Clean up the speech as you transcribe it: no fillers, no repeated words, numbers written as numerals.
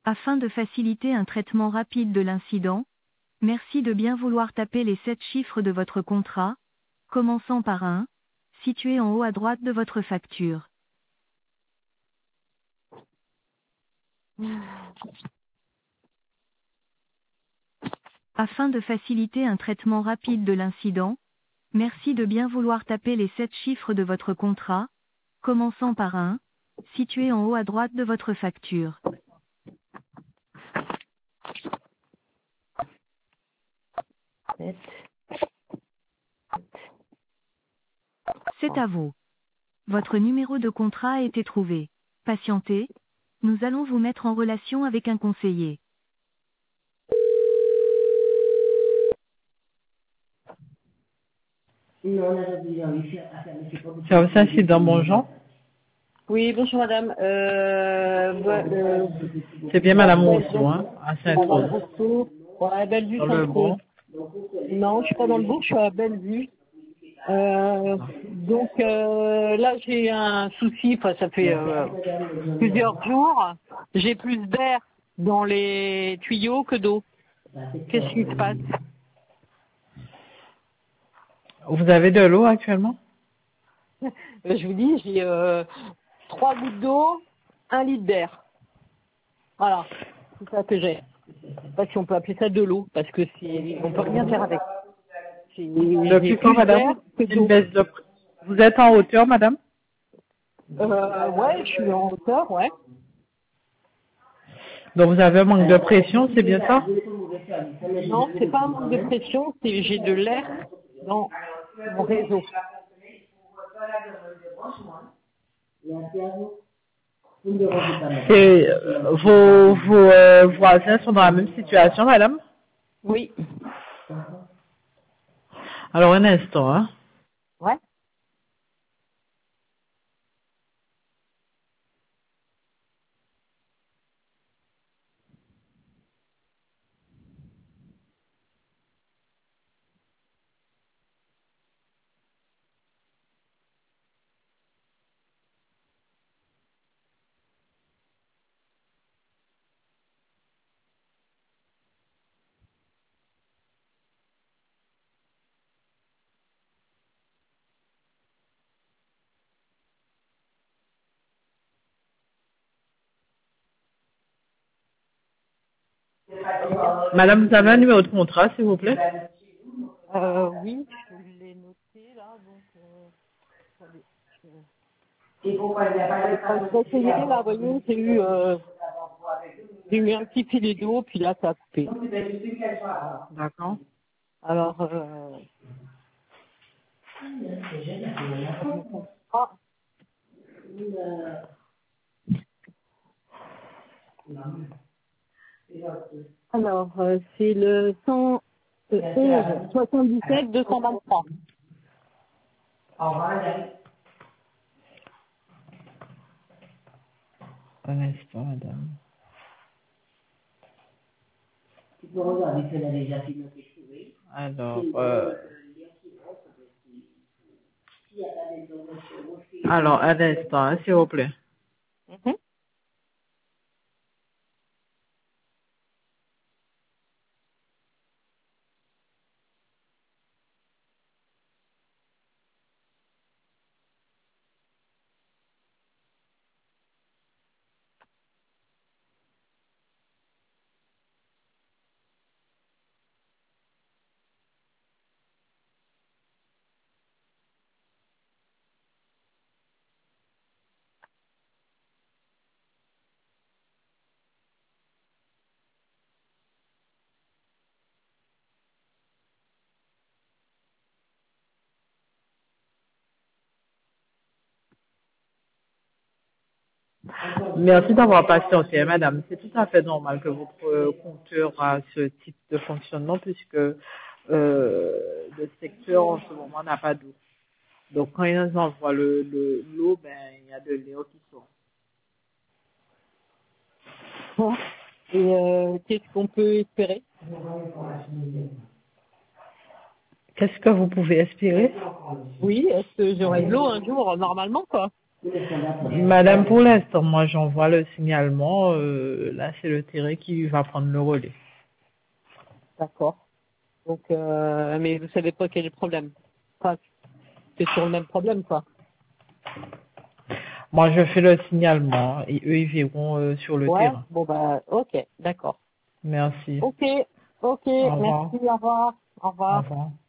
Afin de faciliter un traitement rapide de l'incident, merci de bien vouloir taper les 7 chiffres de votre contrat, commençant par 1, situé en haut à droite de votre facture. Afin de faciliter un traitement rapide de l'incident, merci de bien vouloir taper les 7 chiffres de votre contrat, commençant par 1, situé en haut à droite de votre facture. C'est à vous. Votre numéro de contrat a été trouvé. Patientez, nous allons vous mettre en relation avec un conseiller. Service incident, bonjour. Oui, bonjour madame. C'est bien madame Rousseau, hein, à Saint-Rose. Rousseau, ouais, Bellevue, Dans le Sainte-Rose. bon. Non, je suis pas dans le bourg, je suis à Bellevue. Là j'ai un souci, enfin ça fait plusieurs jours. J'ai plus d'air dans les tuyaux que d'eau. Qu'est-ce qui se passe? Vous avez de l'eau actuellement? Je vous dis, j'ai 3 gouttes d'eau, 1 litre d'air. Voilà, c'est ça que j'ai. Je sais pas si on peut appeler ça de l'eau, parce que on peut rien faire avec. Depuis quand, madame? Que Une baisse de... Vous êtes en hauteur, madame? Ouais, je suis en hauteur, ouais. Donc vous avez un manque de pression, c'est bien ça? Non, c'est pas un manque de pression, c'est j'ai de l'air dans mon réseau. Et vos voisins sont dans la même situation, madame? Oui. Alors un instant, hein. Ouais. Madame, vous avez un numéro de contrat, s'il vous plaît? Oui, je l'ai noté là, donc attendez. Je vais essayer là, vous voyez, j'ai eu un petit filet d'eau, puis là ça a coupé. D'accord. Alors, ah, c'est le 111 77 223. Un instant, madame. Alors, un instant, hein, s'il vous plaît. Mhm. Merci d'avoir patienté, madame. C'est tout à fait normal que votre compteur a ce type de fonctionnement puisque le secteur en ce moment n'a pas d'eau. Donc quand ils envoient l'eau, ben il y a de l'eau qui sort. Bon. Et qu'est-ce qu'on peut espérer? Qu'est-ce que vous pouvez espérer? Oui, est-ce que j'aurai de l'eau un jour, normalement, quoi? Madame, pour l'instant, moi, j'envoie le signalement. Là, c'est le terrain qui va prendre le relais. D'accord. Donc, mais vous savez pas quel est le problème. Enfin, c'est sur le même problème, quoi. Moi, je fais le signalement et eux, ils verront sur le Ouais. terrain. Bon, bah, ok. D'accord. Merci. Ok. Ok. Au revoir. Merci. Au revoir. Au Au revoir. revoir.